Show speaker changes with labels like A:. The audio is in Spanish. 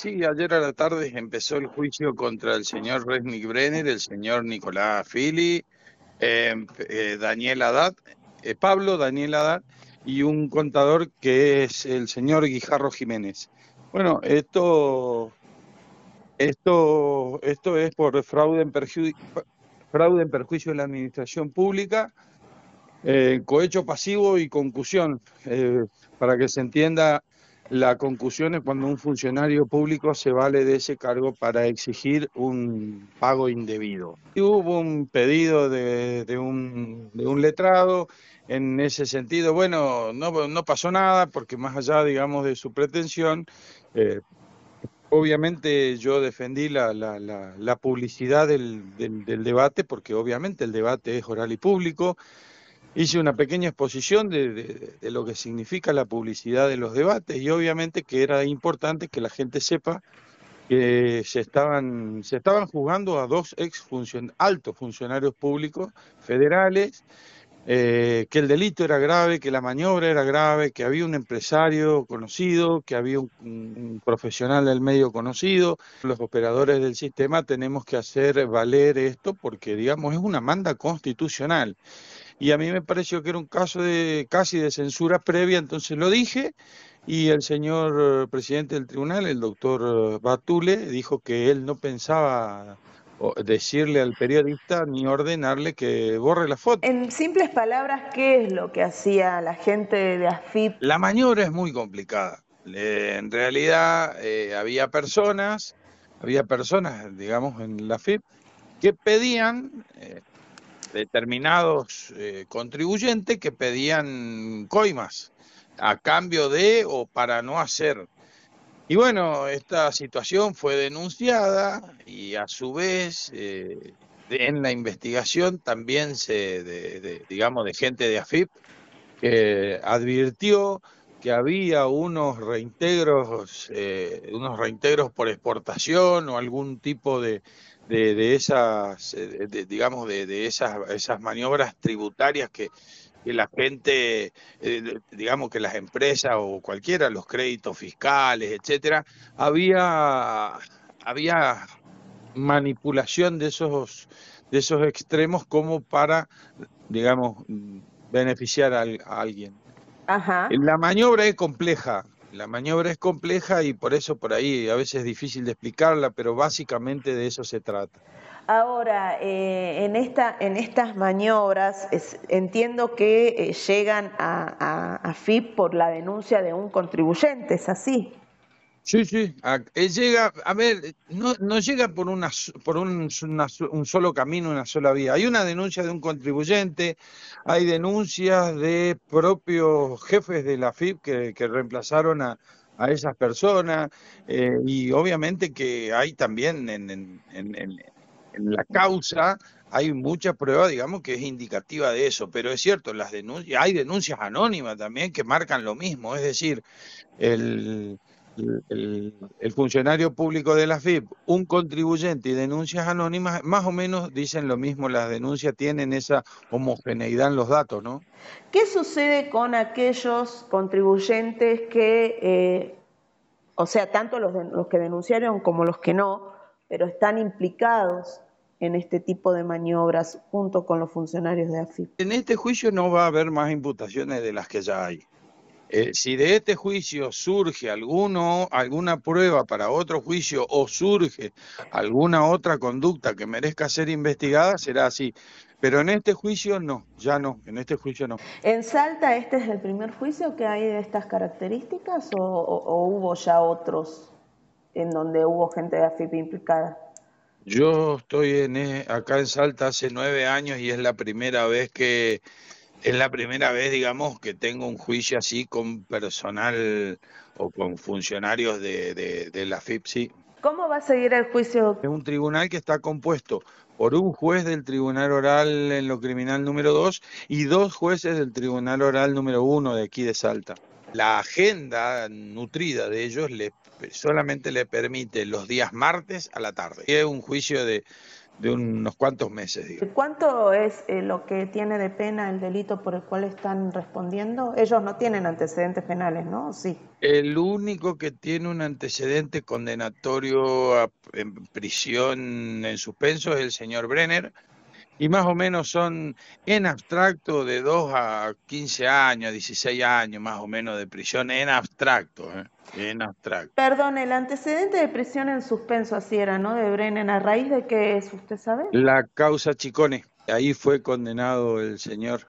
A: Sí, ayer a la tarde empezó el juicio contra el señor Resnick Brenner, el señor Nicolás Fili, Daniel Haddad, Pablo Daniel Haddad y un contador que es el señor Guijarro Jiménez. Bueno, esto es por fraude en perjuicio de la administración pública, cohecho pasivo y concusión. Para que se entienda, la concusión es cuando un funcionario público se vale de ese cargo para exigir un pago indebido. Y hubo un pedido de un letrado en ese sentido. Bueno, no pasó nada porque más allá, digamos, de su pretensión, eh, obviamente yo defendí la publicidad del debate, porque obviamente el debate es oral y público. Hice una pequeña exposición de lo que significa la publicidad de los debates y obviamente que era importante que la gente sepa que se estaban juzgando a dos altos funcionarios públicos federales, que el delito era grave, que la maniobra era grave, que había un empresario conocido, que había un profesional del medio conocido. Los operadores del sistema tenemos que hacer valer esto porque, digamos, es una manda constitucional. Y a mí me pareció que era un caso de casi de censura previa, entonces lo dije, y el señor presidente del tribunal, el doctor Batule, dijo que él no pensaba decirle al periodista ni ordenarle que borre la foto.
B: En simples palabras, ¿qué es lo que hacía la gente de AFIP?
A: La maniobra es muy complicada. En realidad había personas, digamos, en la FIP que pedían determinados contribuyentes que pedían coimas a cambio de o para no hacer. Y bueno, esta situación fue denunciada y a su vez en la investigación también digamos, de gente de AFIP que advirtió que había unos reintegros por exportación o algún tipo de esas, digamos, de esas maniobras tributarias que la gente, digamos que las empresas o cualquiera, los créditos fiscales, etcétera, había manipulación de esos extremos como para, digamos, beneficiar a alguien.
B: Ajá.
A: La maniobra es compleja y por eso por ahí a veces es difícil de explicarla, pero básicamente de eso se trata.
B: Ahora, en estas maniobras, entiendo que llegan a AFIP por la denuncia de un contribuyente, ¿es así?
A: Sí, sí, llega, a ver, no llega por un solo camino, una sola vía. Hay una denuncia de un contribuyente, hay denuncias de propios jefes de la FIP que reemplazaron a esas personas, y obviamente que hay también en la causa, hay mucha prueba, digamos, que es indicativa de eso, pero es cierto, hay denuncias anónimas también que marcan lo mismo, es decir, el, el funcionario público de la FIP, un contribuyente y denuncias anónimas, más o menos dicen lo mismo, las denuncias tienen esa homogeneidad en los datos, ¿no?
B: ¿Qué sucede con aquellos contribuyentes que, o sea, tanto los que denunciaron como los que no, pero están implicados en este tipo de maniobras junto con los funcionarios de AFIP?
A: En este juicio no va a haber más imputaciones de las que ya hay. Si de este juicio surge alguna prueba para otro juicio o surge alguna otra conducta que merezca ser investigada, será así. Pero en este juicio no, ya no, en este juicio no.
B: ¿En Salta este es el primer juicio que hay de estas características o hubo ya otros en donde hubo gente de AFIP implicada?
A: Yo estoy acá en Salta hace 9 años y es la primera vez, digamos, que tengo un juicio así con personal o con funcionarios de la FIPSI.
B: ¿Cómo va a seguir el juicio?
A: Es un tribunal que está compuesto por un juez del Tribunal Oral en lo Criminal número 2 y dos jueces del Tribunal Oral número 1 de aquí de Salta. La agenda nutrida de ellos solamente le permite los días martes a la tarde. Es un juicio de unos cuantos meses, digo.
B: ¿Cuánto es lo que tiene de pena el delito por el cual están respondiendo? Ellos no tienen antecedentes penales, ¿no? Sí.
A: El único que tiene un antecedente condenatorio en prisión en suspenso es el señor Brenner, y más o menos son en abstracto de 2 a 15 años, 16 años más o menos de prisión en abstracto, en abstracto.
B: Perdón, el antecedente de prisión en suspenso, así era, ¿no? De Brennan, ¿a raíz de qué es, usted sabe?
A: La causa Chicone, ahí fue condenado el señor.